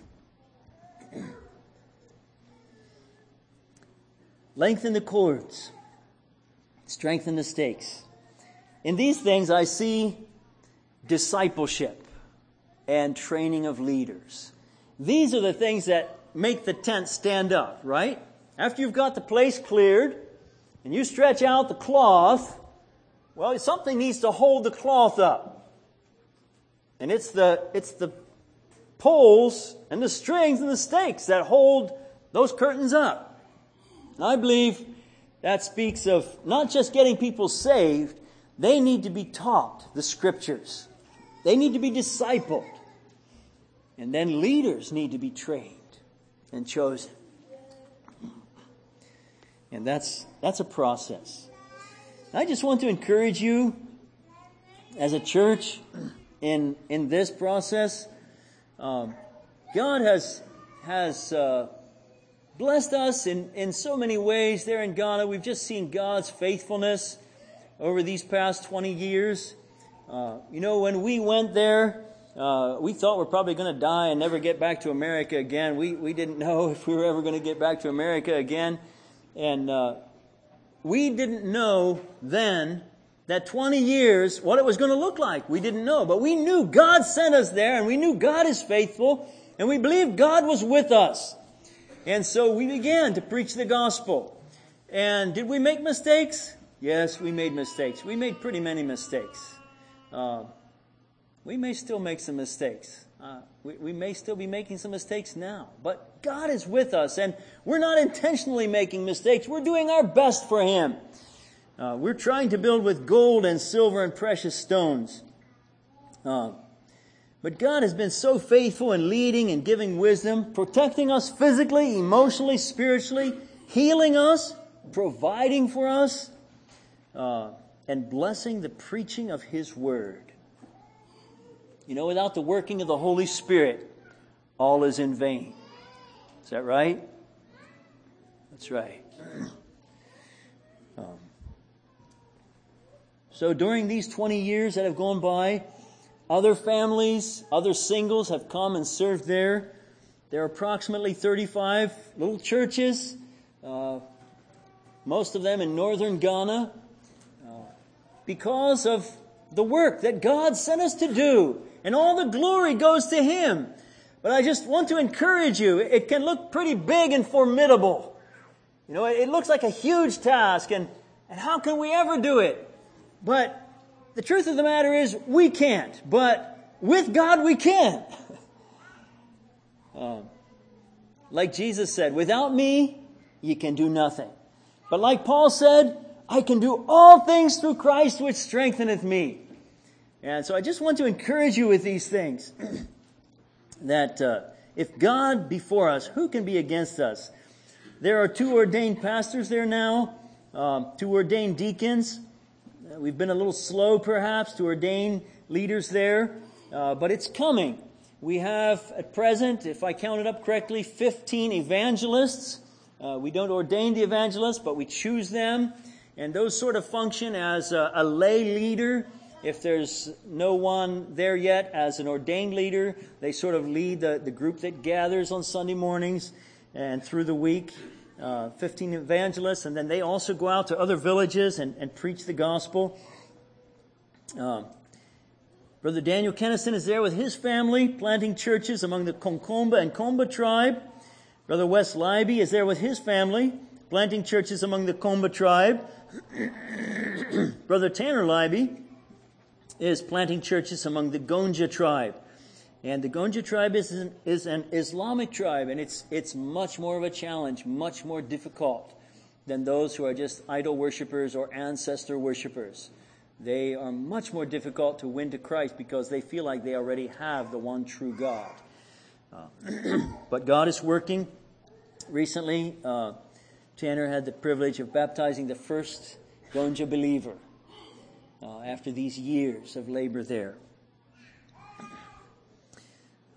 Lengthen the cords. Strengthen the stakes. In these things I see discipleship and training of leaders. These are the things that make the tent stand up, right? After you've got the place cleared and you stretch out the cloth, well, something needs to hold the cloth up. And it's the, it's the poles and the strings and the stakes that hold those curtains up. And I believe that speaks of not just getting people saved, they need to be taught the Scriptures. They need to be discipled. And then leaders need to be trained and chosen. And that's that's a process. I just want to encourage you as a church in in this process. Um, God has has uh, blessed us in, in so many ways there in Ghana. We've just seen God's faithfulness over these past twenty years. Uh, you know, when we went there, uh, we thought we're probably going to die and never get back to America again. We we didn't know if we were ever going to get back to America again. And uh, we didn't know then that twenty years, what it was going to look like. We didn't know. But we knew God sent us there, and we knew God is faithful, and we believed God was with us. And so we began to preach the gospel. And did we make mistakes? Yes, we made mistakes. We made pretty many mistakes. Uh, we may still make some mistakes. Uh, we, we may still be making some mistakes now. But God is with us, and we're not intentionally making mistakes. We're doing our best for Him. Uh, we're trying to build with gold and silver and precious stones. Uh, but God has been so faithful in leading and giving wisdom, protecting us physically, emotionally, spiritually, healing us, providing for us, uh, and blessing the preaching of His Word. You know, without the working of the Holy Spirit, all is in vain. Is that right? That's right. Um, so during these twenty years that have gone by, other families, other singles have come and served there. There are approximately thirty-five little churches, uh, most of them in northern Ghana, uh, because of the work that God sent us to do. And all the glory goes to Him. But I just want to encourage you, it can look pretty big and formidable. You know, it looks like a huge task, and, and how can we ever do it? But the truth of the matter is, we can't. But with God, we can. um, like Jesus said, without me, you can do nothing. But like Paul said, I can do all things through Christ which strengtheneth me. And so I just want to encourage you with these things. That uh, if God be for us, who can be against us? There are two ordained pastors there now, um, two ordained deacons. Uh, we've been a little slow perhaps to ordain leaders there, uh, but it's coming. We have at present, if I counted up correctly, fifteen evangelists. Uh, we don't ordain the evangelists, but we choose them. And those sort of function as a, a lay leader. If there's no one there yet as an ordained leader, they sort of lead the, the group that gathers on Sunday mornings and through the week. Uh, fifteen evangelists, and then they also go out to other villages and, and preach the gospel. Uh, Brother Daniel Kennison is there with his family, planting churches among the Konkomba and Komba tribe. Brother Wes Leiby is there with his family, planting churches among the Komba tribe. Brother Tanner Leiby is planting churches among the Gonja tribe. And the Gonja tribe is an, is an Islamic tribe, and it's it's much more of a challenge, much more difficult than those who are just idol worshipers or ancestor worshipers. They are much more difficult to win to Christ because they feel like they already have the one true God. Uh, but God is working. Recently, uh, Tanner had the privilege of baptizing the first Gonja believer uh, after these years of labor there. Uh,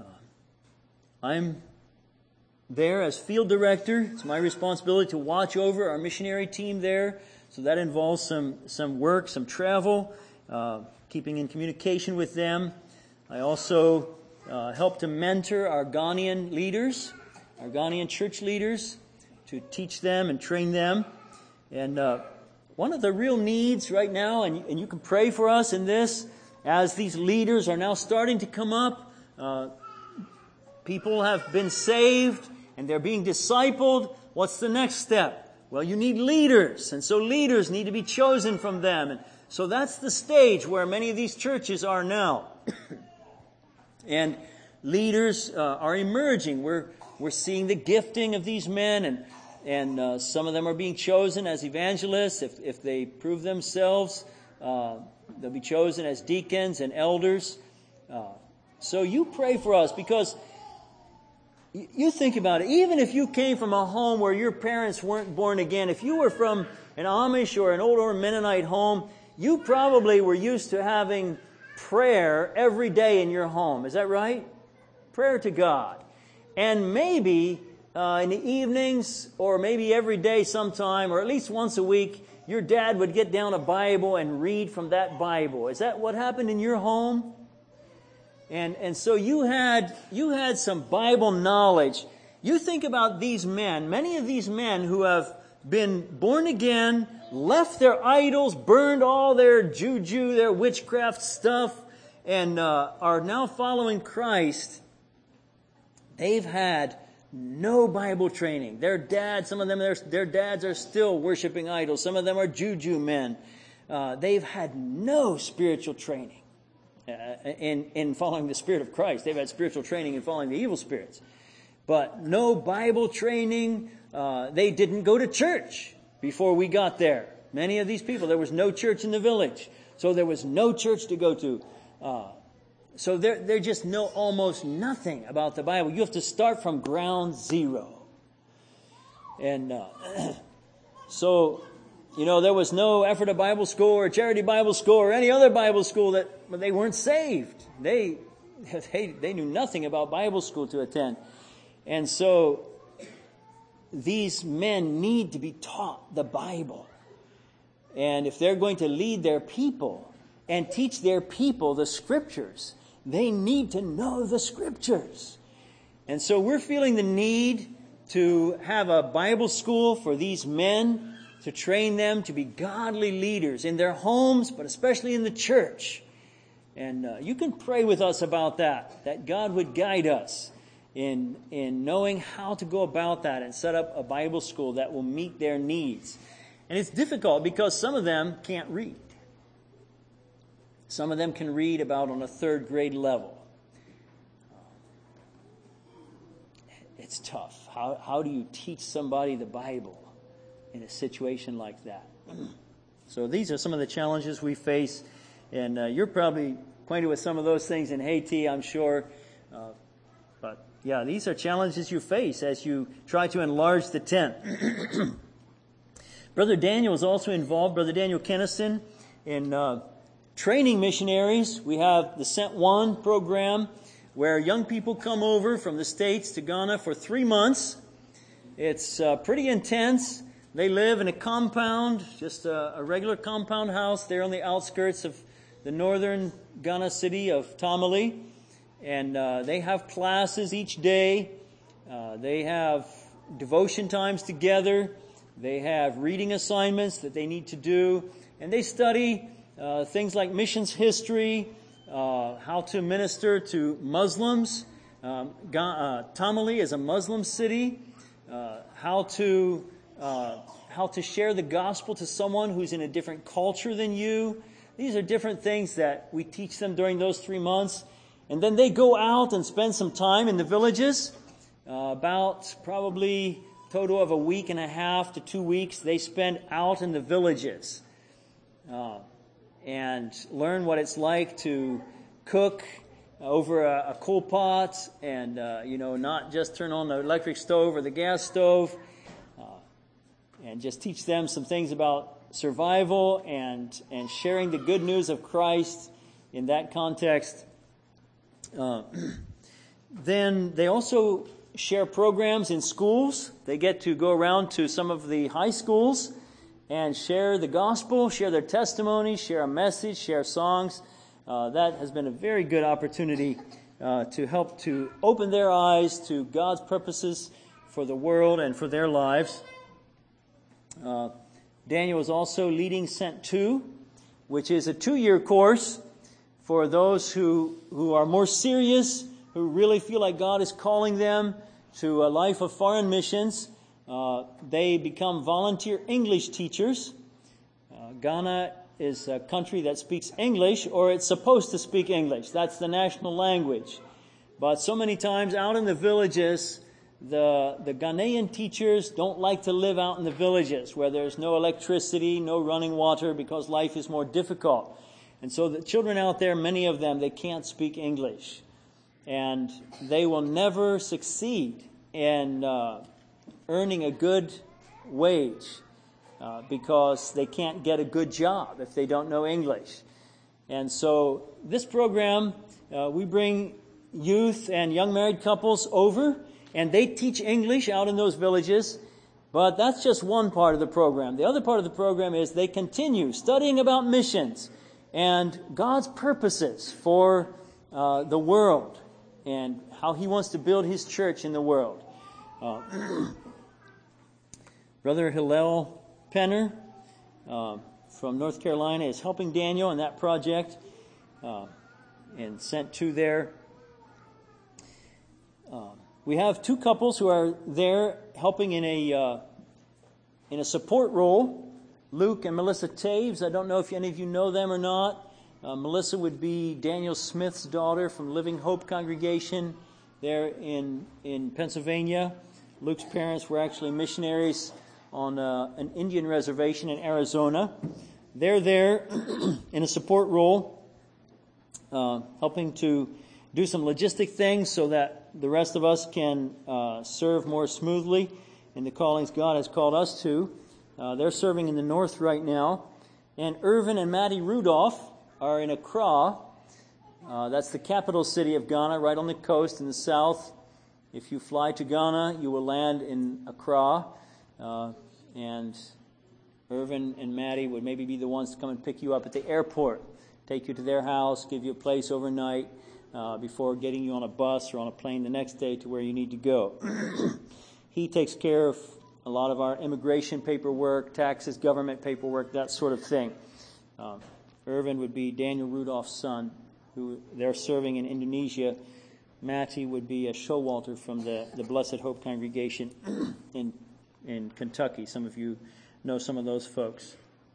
I'm there as field director. It's my responsibility to watch over our missionary team there. So that involves some, some work, some travel, uh, keeping in communication with them. I also uh, help to mentor our Ghanaian leaders, our Ghanaian church leaders, to teach them and train them. And uh, one of the real needs right now, and, and you can pray for us in this, as these leaders are now starting to come up, uh, people have been saved and they're being discipled. What's the next step? Well, you need leaders, and so leaders need to be chosen from them. And so that's the stage where many of these churches are now. And leaders uh, are emerging. We're we're seeing the gifting of these men, and and uh, some of them are being chosen as evangelists. If if they prove themselves, uh, they'll be chosen as deacons and elders. Uh, so you pray for us, because you think about it. Even if you came from a home where your parents weren't born again, if you were from an Amish or an older Mennonite home, you probably were used to having prayer every day in your home. Is that right? Prayer to God. And maybe uh, in the evenings, or maybe every day sometime, or at least once a week, your dad would get down a Bible and read from that Bible. Is that what happened in your home? And and so you had you had some Bible knowledge. You think about these men, many of these men who have been born again, left their idols, burned all their juju, their witchcraft stuff, and uh, are now following Christ. They've had no Bible training. Their dads, some of them, their, their dads are still worshiping idols. Some of them are juju men. Uh, they've had no spiritual training. Uh, in, in following the Spirit of Christ. They've had spiritual training in following the evil spirits. But no Bible training. Uh, they didn't go to church before we got there. Many of these people, there was no church in the village. So there was no church to go to. Uh, so they they just know almost nothing about the Bible. You have to start from ground zero. And uh, so... You know, there was no Ephrata Bible School or Charity Bible School or any other Bible school that but they weren't saved. They, they, they knew nothing about Bible school to attend. And so these men need to be taught the Bible. And if they're going to lead their people and teach their people the Scriptures, they need to know the Scriptures. And so we're feeling the need to have a Bible school for these men, to train them to be godly leaders in their homes, but especially in the church. And uh, you can pray with us about that, that God would guide us in, in knowing how to go about that and set up a Bible school that will meet their needs. And it's difficult because some of them can't read. Some of them can read about on a third grade level. It's tough. How, how do you teach somebody the Bible in a situation like that? So these are some of the challenges we face, and uh, you're probably acquainted with some of those things in Haiti, I'm sure. Uh, but yeah, these are challenges you face as you try to enlarge the tent. Brother Daniel is also involved, Brother Daniel Kennison, in uh, training missionaries. We have the Sent One program, where young people come over from the States to Ghana for three months. It's uh, pretty intense. They live in a compound, just a, a regular compound house there on the outskirts of the northern Ghana city of Tamale. And uh, they have classes each day. Uh, they have devotion times together. They have reading assignments that they need to do. And they study uh, things like missions history, uh, how to minister to Muslims. Um, uh, Tamale is a Muslim city. Uh, how to uh, how to share the gospel to someone who's in a different culture than you. These are different things that we teach them during those three months. And then they go out and spend some time in the villages, uh, about probably a total of a week and a half to two weeks. They spend out in the villages uh, and learn what it's like to cook over a, a coal pot and, uh, you know, not just turn on the electric stove or the gas stove, uh, and just teach them some things about survival and and sharing the good news of Christ in that context. Uh, then they also share programs in schools. They get to go around to some of the high schools and share the gospel, share their testimony, share a message, share songs. Uh, that has been a very good opportunity uh, to help to open their eyes to God's purposes for the world and for their lives. Uh, Daniel is also leading Sent two, which is a two-year course for those who, who are more serious, who really feel like God is calling them to a life of foreign missions. Uh, they become volunteer English teachers. Uh, Ghana is a country that speaks English, or it's supposed to speak English. That's the national language. But so many times out in the villages, the the Ghanaian teachers don't like to live out in the villages where there's no electricity, no running water, because life is more difficult. And so the children out there, many of them, they can't speak English. And they will never succeed in uh, earning a good wage uh, because they can't get a good job if they don't know English. And so this program, uh, we bring youth and young married couples over, and they teach English out in those villages. But that's just one part of the program. The other part of the program is they continue studying about missions and God's purposes for uh, the world and how He wants to build His church in the world. Uh, Brother Hillel Penner uh, from North Carolina is helping Daniel in that project uh, and sent two there. Uh, we have two couples who are there helping in a uh, in a support role. Luke and Melissa Taves. I don't know if any of you know them or not. Uh, Melissa would be Daniel Smith's daughter from Living Hope Congregation there in in Pennsylvania. Luke's parents were actually missionaries on uh, an Indian reservation in Arizona. They're there in a support role, uh, helping to do some logistic things so that the rest of us can uh, serve more smoothly in the callings God has called us to. Uh, they're serving in the north right now. And Irvin and Maddie Rudolph are in Accra. Uh, that's the capital city of Ghana, right on the coast in the south. If you fly to Ghana, you will land in Accra. Uh, and Irvin and Maddie would maybe be the ones to come and pick you up at the airport, take you to their house, give you a place overnight uh, before getting you on a bus or on a plane the next day to where you need to go. He takes care of a lot of our immigration paperwork, taxes, government paperwork, that sort of thing. Uh, Irvin would be Daniel Rudolph's son, who they're serving in Indonesia. Matty would be a Showalter from the, the Blessed Hope congregation in in Kentucky. Some of you know some of those folks.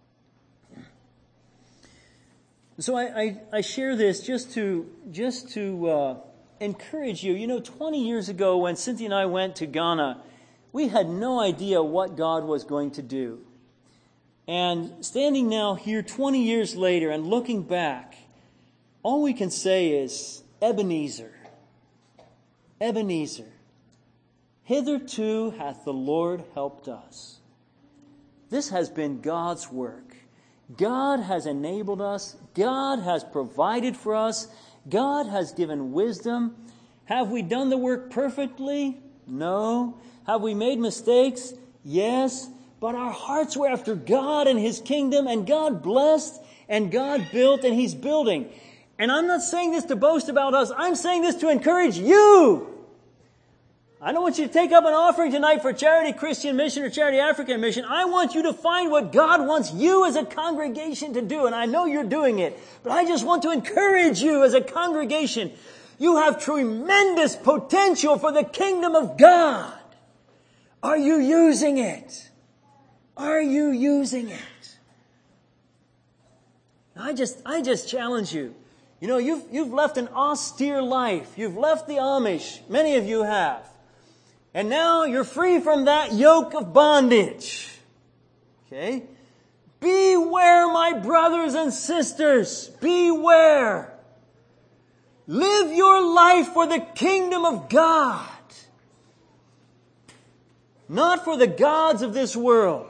So I, I, I share this just to just to uh, encourage you. You know, twenty years ago when Cynthia and I went to Ghana, we had no idea what God was going to do. And standing now here twenty years later and looking back, all we can say is, Ebenezer, Ebenezer, hitherto hath the Lord helped us. This has been God's work. God has enabled us. God has provided for us. God has given wisdom. Have we done the work perfectly? No. Have we made mistakes? Yes. But our hearts were after God and His kingdom, and God blessed, and God built, and He's building. And I'm not saying this to boast about us. I'm saying this to encourage you. I don't want you to take up an offering tonight for Charity Christian Mission or Charity African Mission. I want you to find what God wants you as a congregation to do. And I know you're doing it. But I just want to encourage you as a congregation. You have tremendous potential for the kingdom of God. Are you using it? Are you using it? I just, I just challenge you. You know, you've, you've left an austere life. You've left the Amish. Many of you have. And now you're free from that yoke of bondage. Okay? Beware, my brothers and sisters. Beware. Live your life for the kingdom of God. Not for the gods of this world.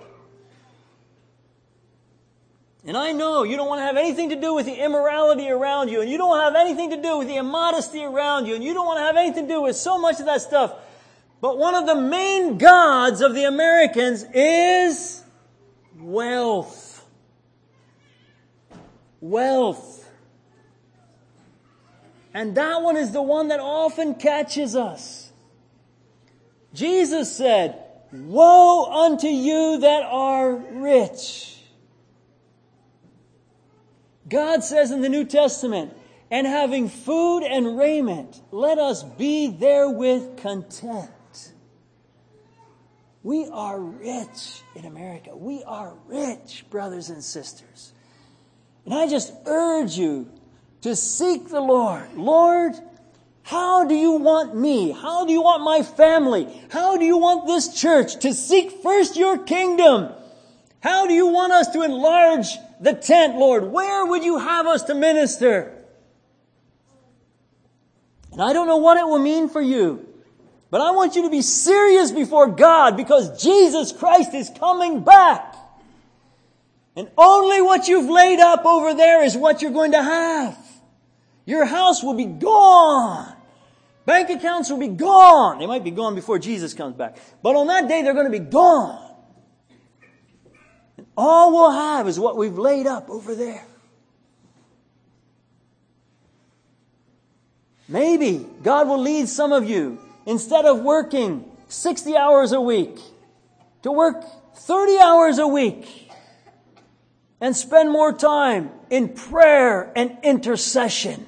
And I know you don't want to have anything to do with the immorality around you, and you don't have anything to do with the immodesty around you, and you don't want to have anything to do with so much of that stuff. But one of the main gods of the Americans is wealth. Wealth. And that one is the one that often catches us. Jesus said, "Woe unto you that are rich." God says in the New Testament, "And having food and raiment, let us be therewith content." We are rich in America. We are rich, brothers and sisters. And I just urge you to seek the Lord. Lord, how do you want me? How do you want my family? How do you want this church to seek first your kingdom? How do you want us to enlarge the tent, Lord? Where would you have us to minister? And I don't know what it will mean for you, but I want you to be serious before God, because Jesus Christ is coming back. And only what you've laid up over there is what you're going to have. Your house will be gone. Bank accounts will be gone. They might be gone before Jesus comes back. But on that day, they're going to be gone. And all we'll have is what we've laid up over there. Maybe God will lead some of you, instead of working sixty hours a week, to work thirty hours a week and spend more time in prayer and intercession.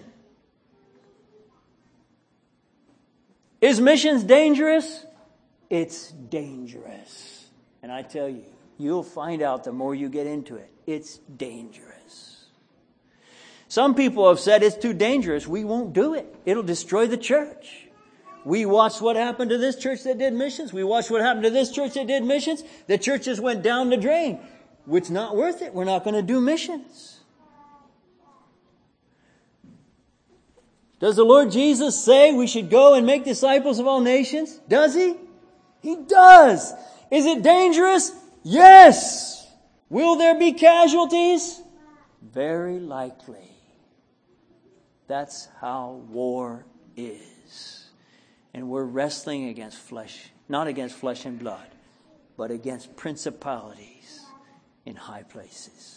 Is missions dangerous? It's dangerous. And I tell you, you'll find out the more you get into it. It's dangerous. Some people have said it's too dangerous. We won't do it. It'll destroy the church. We watched what happened to this church that did missions. We watched what happened to this church that did missions. The churches went down the drain. It's not worth it. We're not going to do missions. Does the Lord Jesus say we should go and make disciples of all nations? Does He? He does. Is it dangerous? Yes. Will there be casualties? Very likely. That's how war is. And we're wrestling against flesh, not against flesh and blood, but against principalities in high places.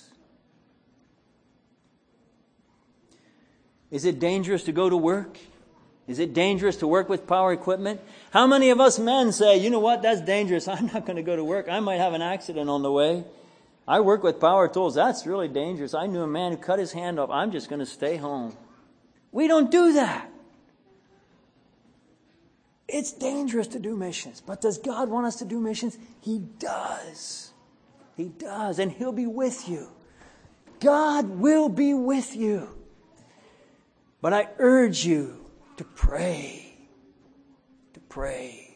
Is it dangerous to go to work? Is it dangerous to work with power equipment? How many of us men say, you know what, that's dangerous. I'm not going to go to work. I might have an accident on the way. I work with power tools. That's really dangerous. I knew a man who cut his hand off. I'm just going to stay home. We don't do that. It's dangerous to do missions. But does God want us to do missions? He does. He does. And He'll be with you. God will be with you. But I urge you to pray. To pray.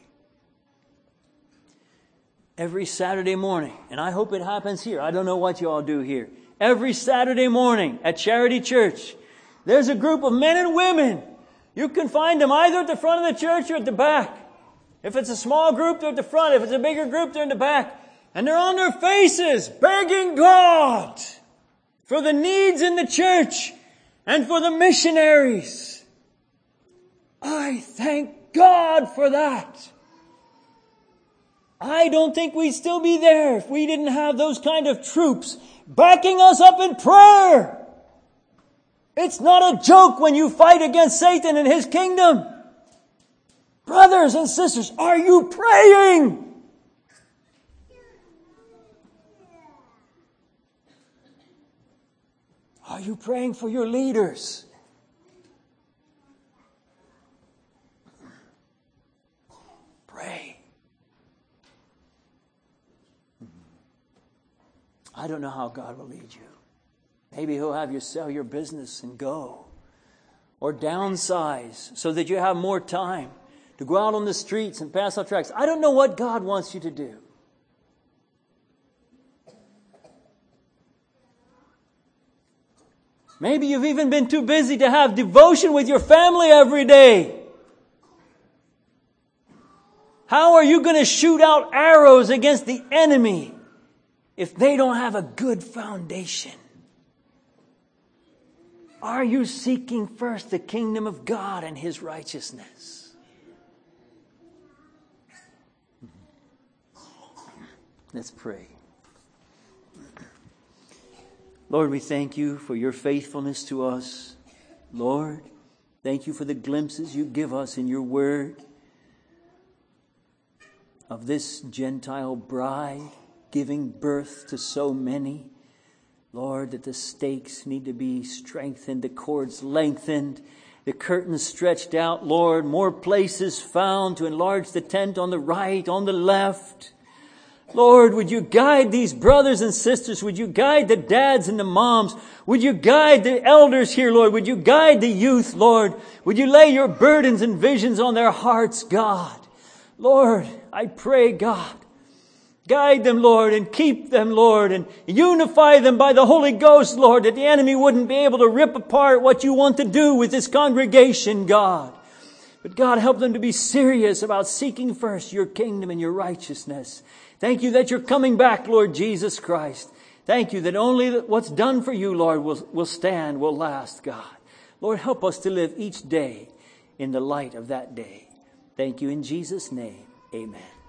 Every Saturday morning, and I hope it happens here. I don't know what you all do here. Every Saturday morning at Charity Church, there's a group of men and women. You can find them either at the front of the church or at the back. If it's a small group, they're at the front. If it's a bigger group, they're in the back. And they're on their faces begging God for the needs in the church and for the missionaries. I thank God for that. I don't think we'd still be there if we didn't have those kind of troops backing us up in prayer. It's not a joke when you fight against Satan and his kingdom. Brothers and sisters, are you praying? Are you praying for your leaders? Pray. I don't know how God will lead you. Maybe He'll have you sell your business and go. Or downsize so that you have more time to go out on the streets and pass out tracts. I don't know what God wants you to do. Maybe you've even been too busy to have devotion with your family every day. How are you going to shoot out arrows against the enemy if they don't have a good foundation? Are you seeking first the kingdom of God and His righteousness? Let's pray. Lord, we thank You for Your faithfulness to us. Lord, thank You for the glimpses You give us in Your word of this Gentile bride giving birth to so many. Lord, that the stakes need to be strengthened, the cords lengthened, the curtains stretched out, Lord, more places found to enlarge the tent on the right, on the left. Lord, would You guide these brothers and sisters? Would You guide the dads and the moms? Would You guide the elders here, Lord? Would You guide the youth, Lord? Would You lay Your burdens and visions on their hearts, God? Lord, I pray, God, guide them, Lord, and keep them, Lord, and unify them by the Holy Ghost, Lord, that the enemy wouldn't be able to rip apart what You want to do with this congregation, God. But God, help them to be serious about seeking first Your kingdom and Your righteousness. Thank You that You're coming back, Lord Jesus Christ. Thank You that only what's done for You, Lord, will, will stand, will last, God. Lord, help us to live each day in the light of that day. Thank You in Jesus' name. Amen.